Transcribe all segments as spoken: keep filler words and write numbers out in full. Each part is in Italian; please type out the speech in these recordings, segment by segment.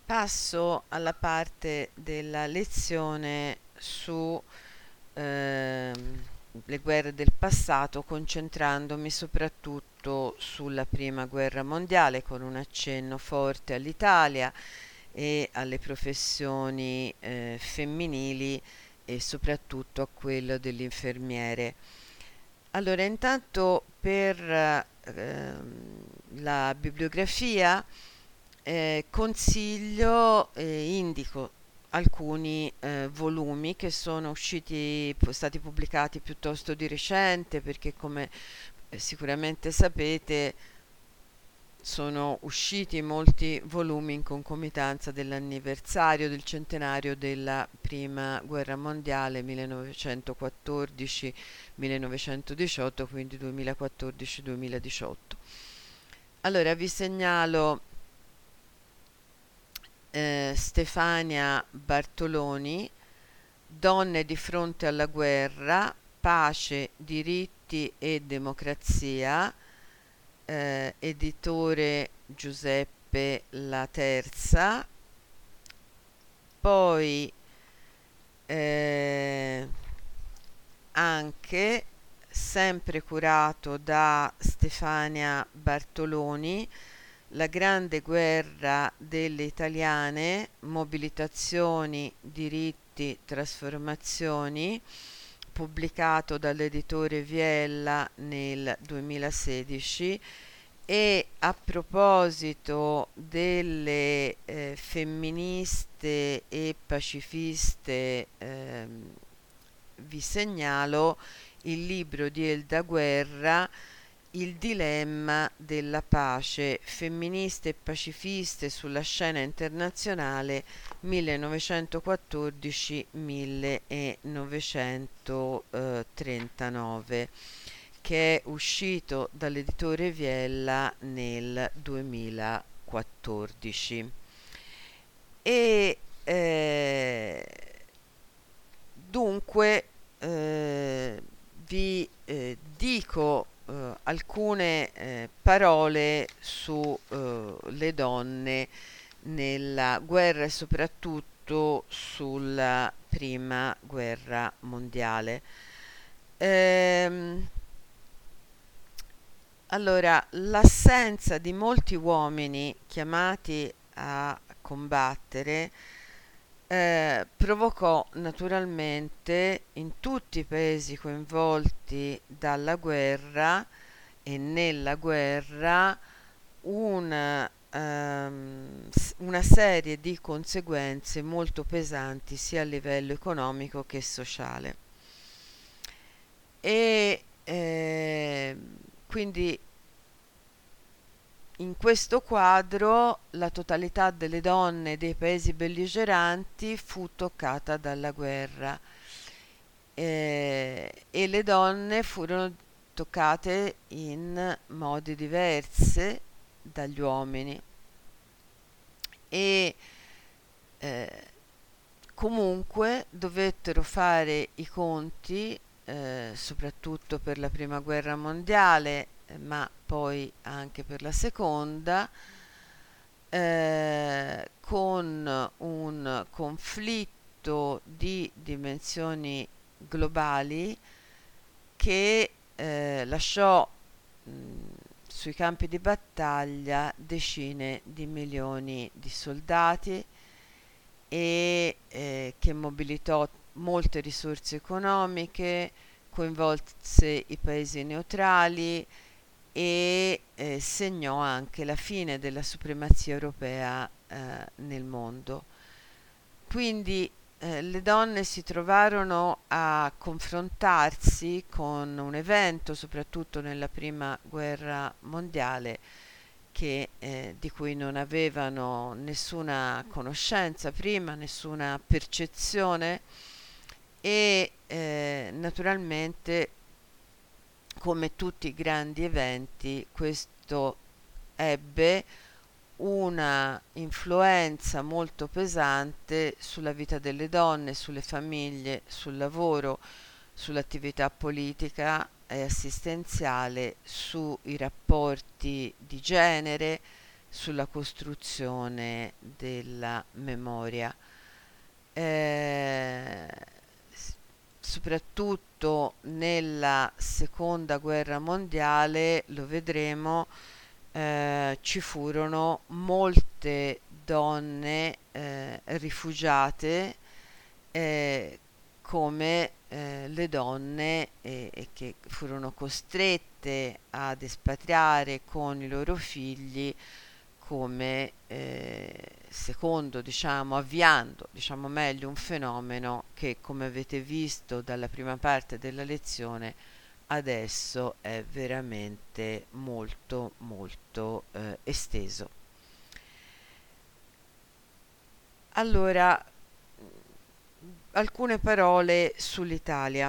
Passo alla parte della lezione su ehm, le guerre del passato, concentrandomi soprattutto sulla prima guerra mondiale, con un accenno forte all'Italia e alle professioni eh, femminili e soprattutto a quello dell'infermiere. Allora, intanto per ehm, la bibliografia eh, consiglio e indico alcuni eh, volumi che sono usciti, pu- stati pubblicati piuttosto di recente, perché come eh, sicuramente sapete sono usciti molti volumi in concomitanza dell'anniversario del centenario della prima guerra mondiale millenovecentoquattordici-millenovecentodiciotto, quindi duemilaquattordici-duemiladiciotto. Allora vi segnalo eh, Stefania Bartoloni, Donne di fronte alla guerra, pace, diritti e democrazia, eh, editore Giuseppe La Terza. Poi eh, anche sempre curato da Stefania Bartoloni, La grande guerra delle italiane, mobilitazioni, diritti, trasformazioni, pubblicato dall'editore Viella nel duemilasedici. E a proposito delle eh, femministe e pacifiste, ehm, vi segnalo il libro di Elda Guerra, Il dilemma della pace, femministe e pacifiste sulla scena internazionale millenovecentoquattordici-millenovecentotrentanove, che è uscito dall'editore Viella nel duemilaquattordici. E eh, dunque eh, vi eh, dico eh, alcune eh, parole su eh, le donne nella guerra e soprattutto sulla prima guerra mondiale. Ehm, allora, l'assenza di molti uomini chiamati a combattere eh, provocò naturalmente in tutti i paesi coinvolti dalla guerra e nella guerra una, ehm, s- una serie di conseguenze molto pesanti sia a livello economico che sociale. E eh, quindi in questo quadro la totalità delle donne dei paesi belligeranti fu toccata dalla guerra eh, e le donne furono toccate in modi diversi dagli uomini e eh, comunque dovettero fare i conti, eh, soprattutto per la prima guerra mondiale, eh, ma poi anche per la seconda, eh, con un conflitto di dimensioni globali che eh, lasciò mh, sui campi di battaglia decine di milioni di soldati e eh, che mobilitò molte risorse economiche, coinvolse i paesi neutrali e eh, segnò anche la fine della supremazia europea eh, nel mondo. Quindi eh, le donne si trovarono a confrontarsi con un evento, soprattutto nella prima guerra mondiale, che, eh, di cui non avevano nessuna conoscenza prima, nessuna percezione e eh, naturalmente, come tutti i grandi eventi, questo ebbe una influenza molto pesante sulla vita delle donne, sulle famiglie, sul lavoro, sull'attività politica e assistenziale, sui rapporti di genere, sulla costruzione della memoria. Eh, s- Soprattutto nella seconda guerra mondiale, lo vedremo, eh, ci furono molte donne eh, rifugiate, eh, come eh, le donne eh, e che furono costrette ad espatriare con i loro figli, come eh, secondo, diciamo, avviando, diciamo meglio, un fenomeno che, come avete visto dalla prima parte della lezione, adesso è veramente molto molto eh, esteso. Allora, alcune parole sull'Italia.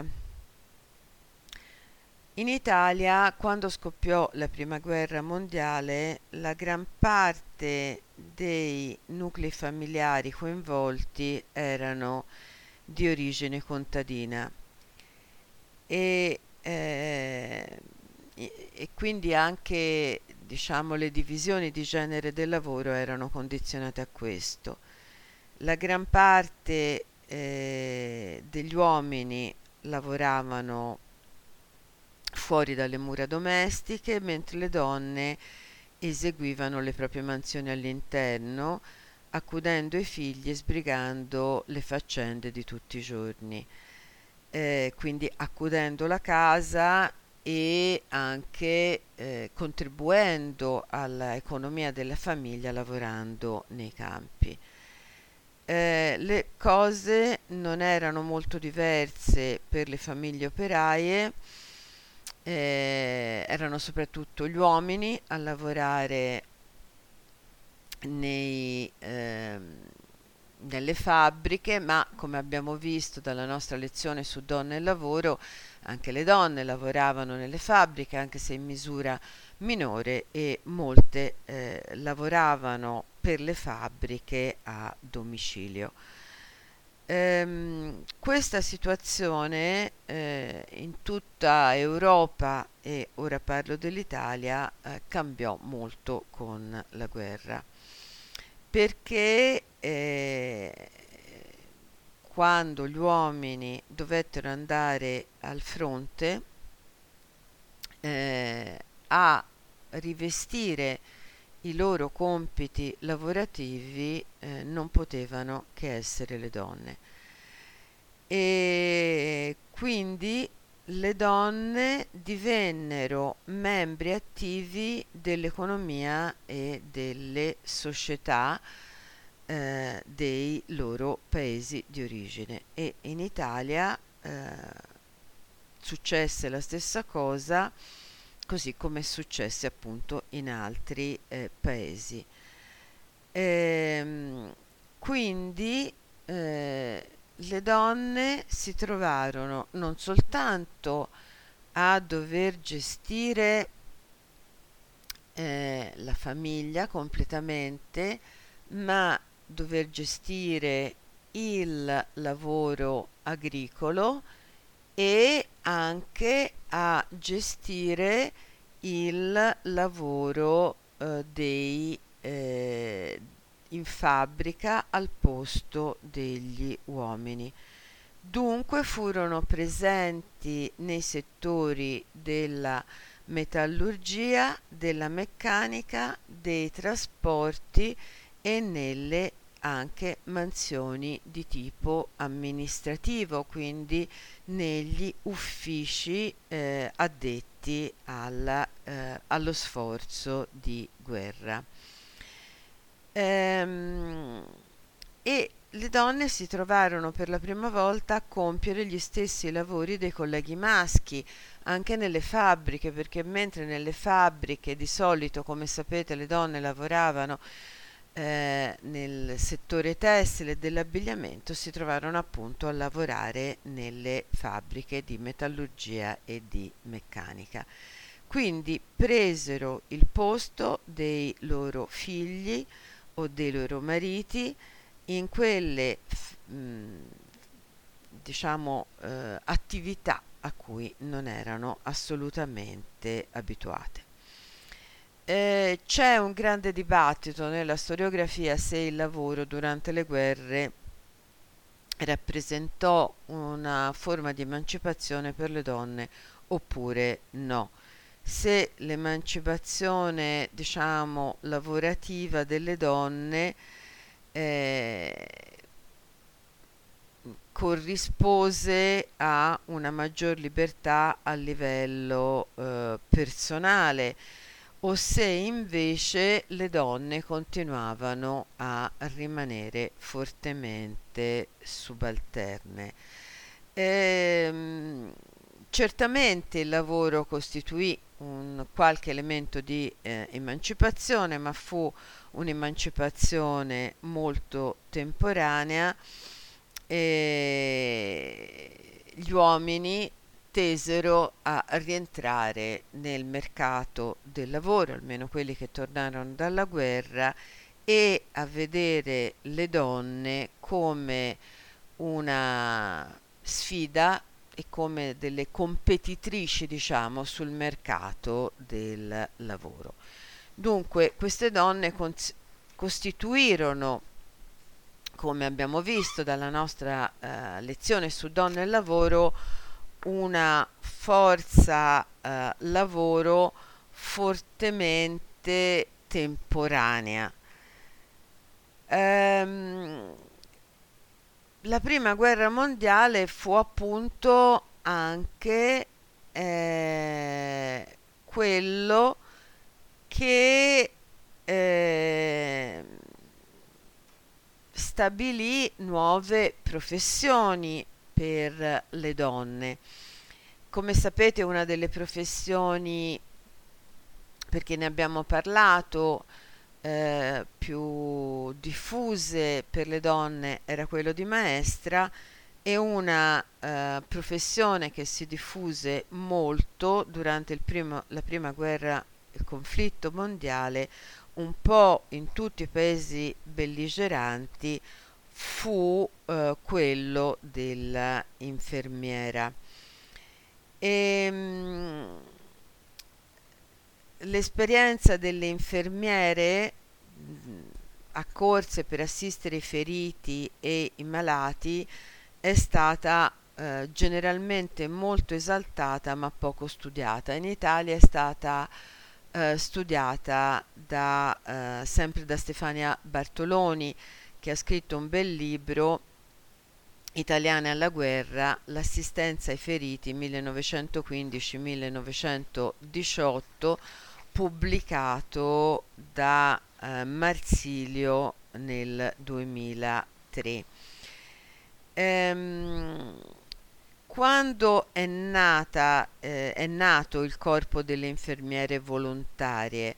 In Italia, quando scoppiò la prima guerra mondiale, la gran parte dei nuclei familiari coinvolti erano di origine contadina e, eh, e- e quindi anche, diciamo, le divisioni di genere del lavoro erano condizionate a questo. La gran parte eh, degli uomini lavoravano fuori dalle mura domestiche, mentre le donne eseguivano le proprie mansioni all'interno, accudendo i figli e sbrigando le faccende di tutti i giorni. Eh, quindi accudendo la casa e anche eh, contribuendo all'economia della famiglia lavorando nei campi. Eh, le cose non erano molto diverse per le famiglie operaie, eh, erano soprattutto gli uomini a lavorare nei, ehm, nelle fabbriche, ma come abbiamo visto dalla nostra lezione su donne e lavoro, anche le donne lavoravano nelle fabbriche, anche se in misura minore, e molte eh, lavoravano per le fabbriche a domicilio. Ehm, questa situazione eh, in tutta Europa, e ora parlo dell'Italia, eh, cambiò molto con la guerra, perché eh, quando gli uomini dovettero andare al fronte eh, a rivestire i loro compiti lavorativi, eh, non potevano che essere le donne. E quindi le donne divennero membri attivi dell'economia e delle società eh, dei loro paesi di origine, e in Italia eh, successe la stessa cosa, così come è successo appunto in altri eh, paesi. Ehm, quindi eh, le donne si trovarono non soltanto a dover gestire eh, la famiglia completamente, ma dover gestire il lavoro agricolo e anche a gestire il lavoro eh, dei, eh, in fabbrica al posto degli uomini. Dunque furono presenti nei settori della metallurgia, della meccanica, dei trasporti e nelle anche mansioni di tipo amministrativo, quindi negli uffici eh, addetti alla, eh, allo sforzo di guerra. Ehm, e le donne si trovarono per la prima volta a compiere gli stessi lavori dei colleghi maschi, anche nelle fabbriche, perché mentre nelle fabbriche di solito, come sapete, le donne lavoravano eh, nel settore tessile e dell'abbigliamento, si trovarono appunto a lavorare nelle fabbriche di metallurgia e di meccanica. Quindi presero il posto dei loro figli o dei loro mariti in quelle f- mh, diciamo eh, attività a cui non erano assolutamente abituate. Eh, c'è un grande dibattito nella storiografia se il lavoro durante le guerre rappresentò una forma di emancipazione per le donne oppure no. Se l'emancipazione, diciamo, lavorativa delle donne eh, corrispose a una maggior libertà a livello eh, personale o se invece le donne continuavano a rimanere fortemente subalterne. Ehm, certamente il lavoro costituì un qualche elemento di eh, emancipazione, ma fu un'emancipazione molto temporanea e gli uomini tesero a rientrare nel mercato del lavoro, almeno quelli che tornarono dalla guerra, e a vedere le donne come una sfida e come delle competitrici, diciamo, sul mercato del lavoro. Dunque, queste donne cons- costituirono, come abbiamo visto dalla nostra eh, lezione su donne e lavoro, una forza eh, lavoro fortemente temporanea. Ehm, la prima guerra mondiale fu appunto anche eh, quello che eh, stabilì nuove professioni per le donne. Come sapete, una delle professioni, perché ne abbiamo parlato, eh, più diffuse per le donne era quello di maestra, e una eh, professione che si diffuse molto durante il primo, la prima guerra, il conflitto mondiale, un po' in tutti i paesi belligeranti, fu eh, quello dell'infermiera. E, mh, l'esperienza delle infermiere mh, accorse per assistere i feriti e i malati è stata eh, generalmente molto esaltata ma poco studiata. In Italia è stata eh, studiata da, eh, sempre da Stefania Bartoloni, che ha scritto un bel libro, Italiane alla guerra, l'assistenza ai feriti millenovecentoquindici millenovecentodiciotto, pubblicato da eh, Marsilio nel duemilatré. Ehm, quando è nata, eh, è nato il corpo delle infermiere volontarie?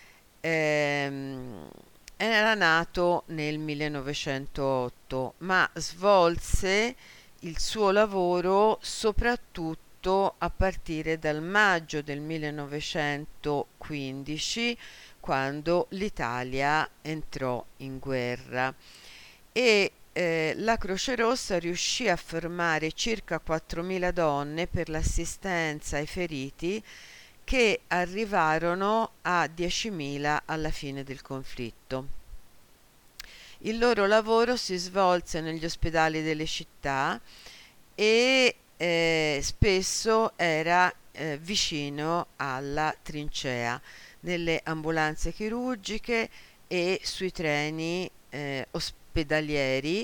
Ehm, era nato nel millenovecentootto, ma svolse il suo lavoro soprattutto a partire dal maggio del millenovecentoquindici, quando l'Italia entrò in guerra, e eh, la Croce Rossa riuscì a formare circa quattromila donne per l'assistenza ai feriti, che arrivarono a diecimila alla fine del conflitto. Il loro lavoro si svolse negli ospedali delle città e eh, spesso era eh, vicino alla trincea, nelle ambulanze chirurgiche e sui treni eh, ospedalieri,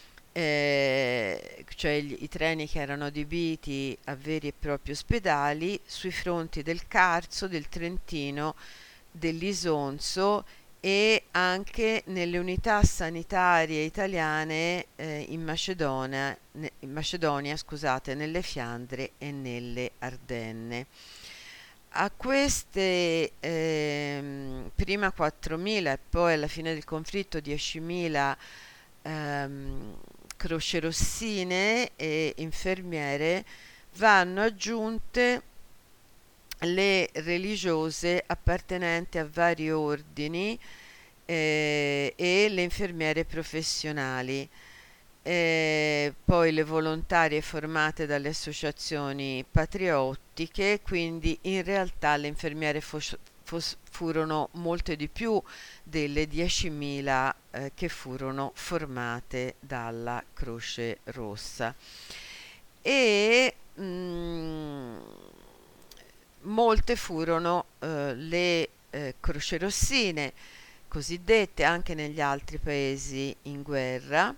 eh, cioè gli- i treni che erano adibiti a veri e propri ospedali, sui fronti del Carso, del Trentino, dell'Isonzo, e anche nelle unità sanitarie italiane eh, in Macedonia, ne- in Macedonia, scusate, nelle Fiandre e nelle Ardenne. A queste ehm, prima quattromila e poi alla fine del conflitto diecimila ehm, crocerossine e infermiere vanno aggiunte le religiose appartenenti a vari ordini eh, e le infermiere professionali, eh, poi le volontarie formate dalle associazioni patriottiche. Quindi in realtà le infermiere fo- fos- furono molte di più delle diecimila eh, che furono formate dalla Croce Rossa. E mm, molte furono eh, le eh, crocerossine cosiddette anche negli altri paesi in guerra,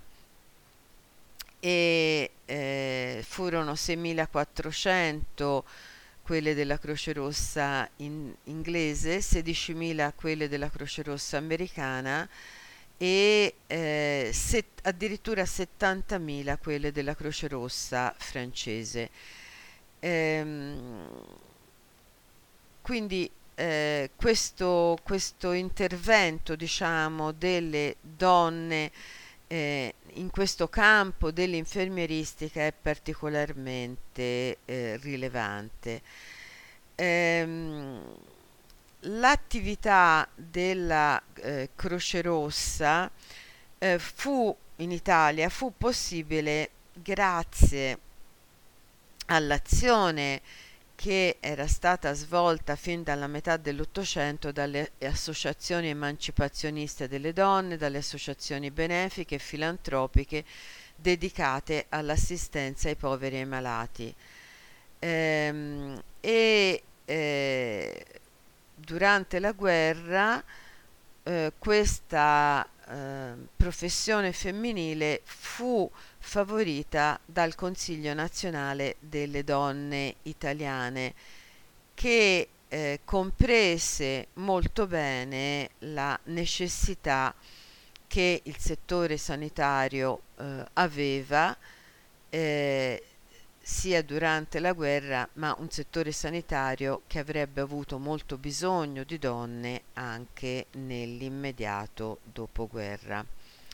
e eh, furono seimilaquattrocento quelle della Croce Rossa in- inglese, sedicimila quelle della Croce Rossa americana e eh, set- addirittura settantamila quelle della Croce Rossa francese. Ehm, quindi eh, questo, questo intervento, diciamo, delle donne eh, in questo campo dell'infermieristica è particolarmente eh, rilevante. Ehm, L'attività della eh, Croce Rossa eh, fu in Italia fu possibile grazie all'azione che era stata svolta fin dalla metà dell'Ottocento dalle associazioni emancipazioniste delle donne, dalle associazioni benefiche e filantropiche dedicate all'assistenza ai poveri e ai malati. Ehm, e eh, durante la guerra eh, questa eh, professione femminile fu favorita dal Consiglio Nazionale delle Donne Italiane, che eh, comprese molto bene la necessità che il settore sanitario eh, aveva eh, sia durante la guerra, ma un settore sanitario che avrebbe avuto molto bisogno di donne anche nell'immediato dopoguerra.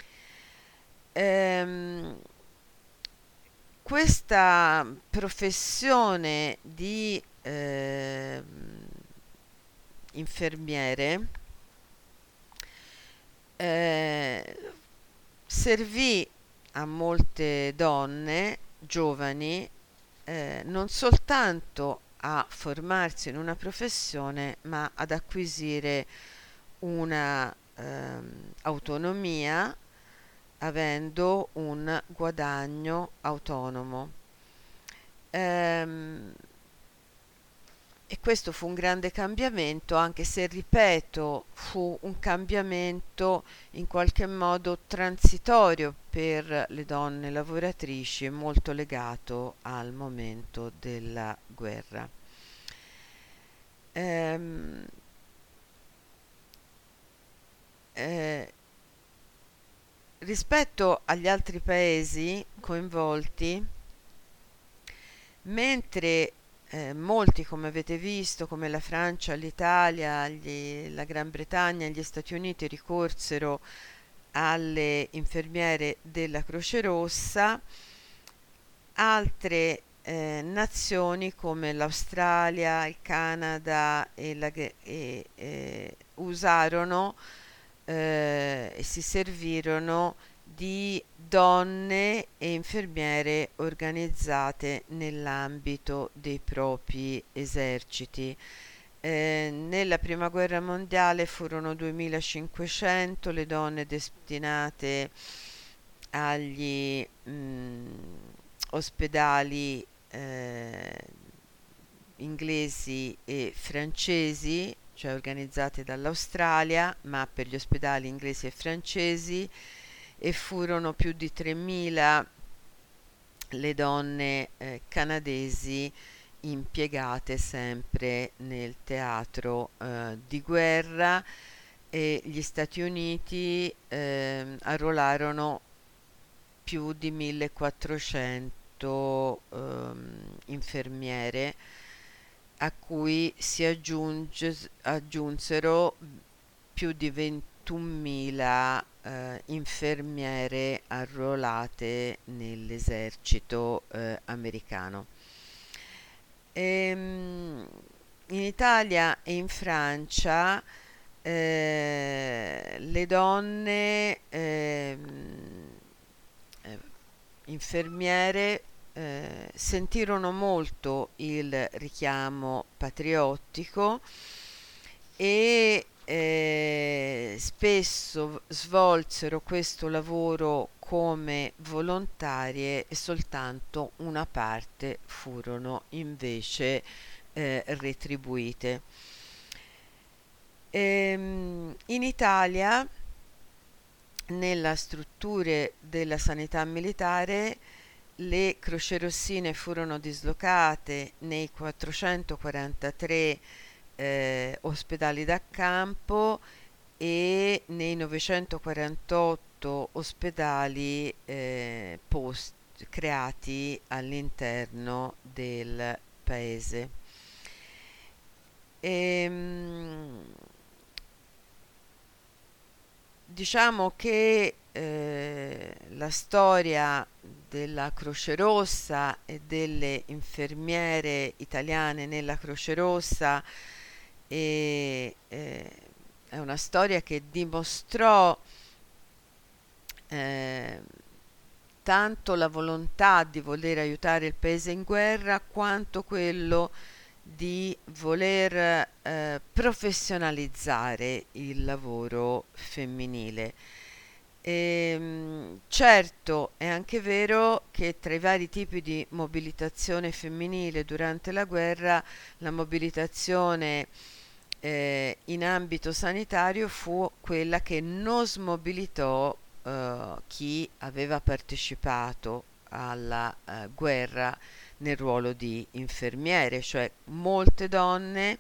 Ehm, questa professione di ehm, infermiere eh, servì a molte donne giovani eh, non soltanto a formarsi in una professione, ma ad acquisire una ehm, autonomia, avendo un guadagno autonomo. Ehm, e questo fu un grande cambiamento, anche se, ripeto, fu un cambiamento in qualche modo transitorio per le donne lavoratrici, molto legato al momento della guerra. Ehm, eh, Rispetto agli altri paesi coinvolti, mentre eh, molti, come avete visto, come la Francia, l'Italia, gli- la Gran Bretagna e gli Stati Uniti ricorsero alle infermiere della Croce Rossa, altre eh, nazioni come l'Australia, il Canada e la, Gre- e, eh, usarono eh, e si servirono di donne e infermiere organizzate nell'ambito dei propri eserciti. Eh, nella prima guerra mondiale furono duemilacinquecento le donne destinate agli mh, ospedali eh, inglesi e francesi, cioè organizzate dall'Australia, ma per gli ospedali inglesi e francesi, e furono più di tremila le donne eh, canadesi impiegate sempre nel teatro eh, di guerra, e gli Stati Uniti eh, arruolarono più di millequattrocento ehm, infermiere, a cui si aggiunge, aggiunsero più di ventunomila eh, infermiere arruolate nell'esercito eh, americano. Ehm, In Italia e in Francia eh, le donne ehm, eh, infermiere eh, sentirono molto il richiamo patriottico e eh, spesso svolsero questo lavoro come volontarie e soltanto una parte furono invece eh, retribuite. Ehm, in Italia, nella strutture della sanità militare, le crocerossine furono dislocate nei quattrocentoquarantatré eh, ospedali da campo e nei novecentoquarantotto ospedali eh, post- creati all'interno del paese. Ehm, diciamo che eh, la storia della Croce Rossa e delle infermiere italiane nella Croce Rossa e, eh, è una storia che dimostrò eh, tanto la volontà di voler aiutare il paese in guerra quanto quello di voler eh, professionalizzare il lavoro femminile. E, certo, è anche vero che tra i vari tipi di mobilitazione femminile durante la guerra, la mobilitazione eh, in ambito sanitario fu quella che non smobilitò eh, chi aveva partecipato alla eh, guerra nel ruolo di infermiere, cioè molte donne,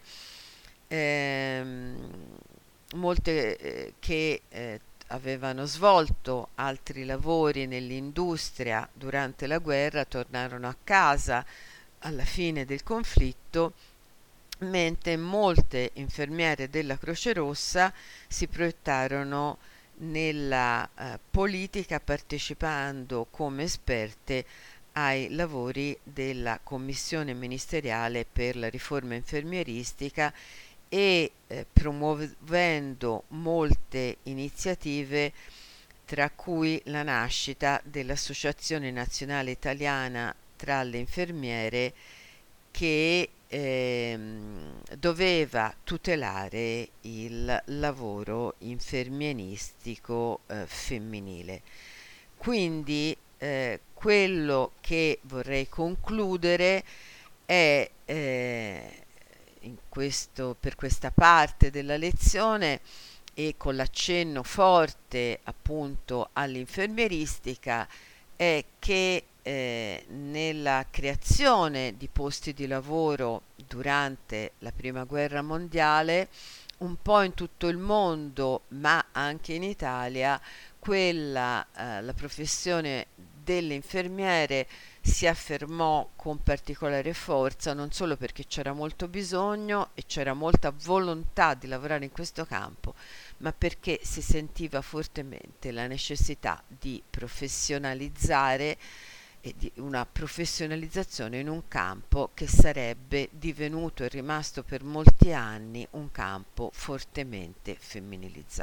ehm, molte eh, che eh, avevano svolto altri lavori nell'industria durante la guerra, tornarono a casa alla fine del conflitto, mentre molte infermiere della Croce Rossa si proiettarono nella eh, politica partecipando come esperte ai lavori della Commissione ministeriale per la riforma infermieristica e eh, promuovendo molte iniziative, tra cui la nascita dell'Associazione Nazionale Italiana tra le Infermiere, che ehm, doveva tutelare il lavoro infermieristico eh, femminile. Quindi eh, quello che vorrei concludere è eh, in questo, per questa parte della lezione e con l'accenno forte appunto all'infermieristica è che eh, nella creazione di posti di lavoro durante la prima guerra mondiale, un po' in tutto il mondo, ma anche in Italia, quella, eh, la professione delle infermiere si affermò con particolare forza, non solo perché c'era molto bisogno e c'era molta volontà di lavorare in questo campo, ma perché si sentiva fortemente la necessità di professionalizzare e di una professionalizzazione in un campo che sarebbe divenuto e rimasto per molti anni un campo fortemente femminilizzato.